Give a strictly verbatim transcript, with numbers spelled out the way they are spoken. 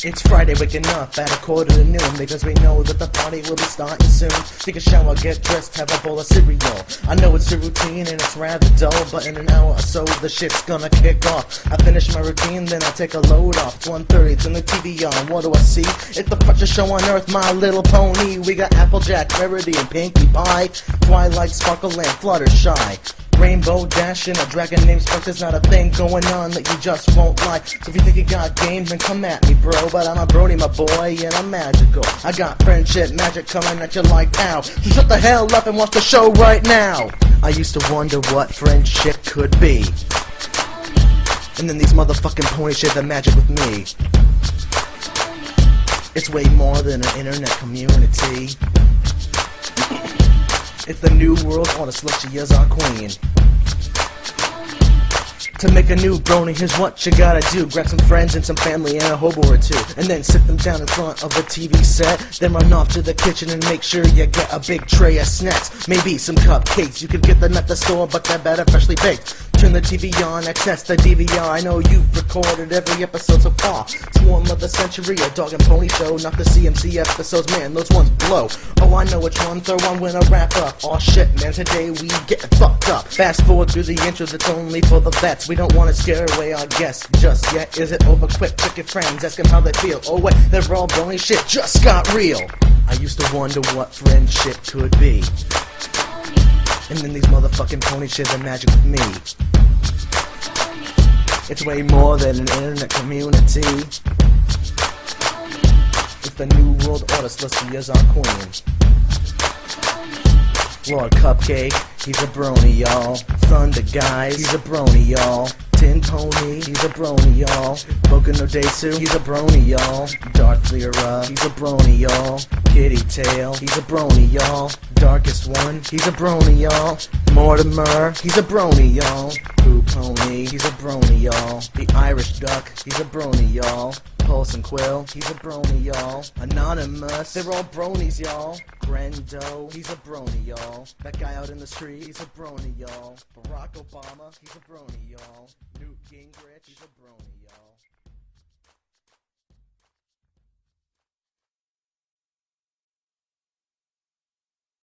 It's Friday, waking up at a quarter to noon because we know that the party will be starting soon. Take a shower, get dressed, have a bowl of cereal. I know it's a routine and it's rather dull, but in an hour or so the shit's gonna kick off. I finish my routine, then I take a load off. It's one thirty, turn the T V on, what do I see? It's the freshest show on earth, My Little Pony. We got Applejack, Rarity, and Pinkie Pie, Twilight, Sparkle, and Fluttershy. Rainbow Dash and a dragon named Spark. There's not a thing going on that you just won't like. So if you think you got game, then come at me, bro. But I'm a Brody, my boy, and I'm magical. I got friendship magic coming at you like pow. So shut the hell up and watch the show right now. I used to wonder what friendship could be, and then these motherfucking ponies share the magic with me. It's way more than an internet community. It's the new world order, Slushy is our queen. To make a new brony, here's what you gotta do. Grab some friends and some family and a hobo or two, and then sit them down in front of a T V set. Then run off to the kitchen and make sure you get a big tray of snacks. Maybe some cupcakes, you could get them at the store, but they're better freshly baked. Turn the T V on, access the D V R. I know you've recorded every episode so far. Swarm of the Century, a dog and pony show. Not the C M C episodes, man, those ones blow. Oh, I know which one, throw on when I wrap up. Aw shit, man, today we get fucked up. Fast forward through the intro, that's only for the vets. We don't wanna scare away our guests just yet. Is it over quick? Check your friends, ask them how they feel. Oh wait, they're all brony shit, just got real. I used to wonder what friendship could be, and then these motherfucking ponies share the magic with me. It's way more than an internet community. It's the new world order, Slushy is our queen. Lord Cupcake, he's a brony, y'all. Thunder Guys, he's a brony, y'all. Tin Pony, he's a brony, y'all. Boku no Desu, he's a brony, y'all. Darth Lyra, he's a brony, y'all. Kitty Tail, he's a brony, y'all. Darkest One, he's a brony, y'all. Mortimer, he's a brony, y'all. Pooh Pony, he's a brony, y'all. The Irish Duck, he's a brony, y'all. Pulse and Quill, he's a brony, y'all. Anonymous, they're all bronies, y'all. Grendo, he's a brony, y'all. That guy out in the street, he's a brony, y'all. Barack Obama, he's a brony, y'all. Newt Gingrich, he's a brony, y'all.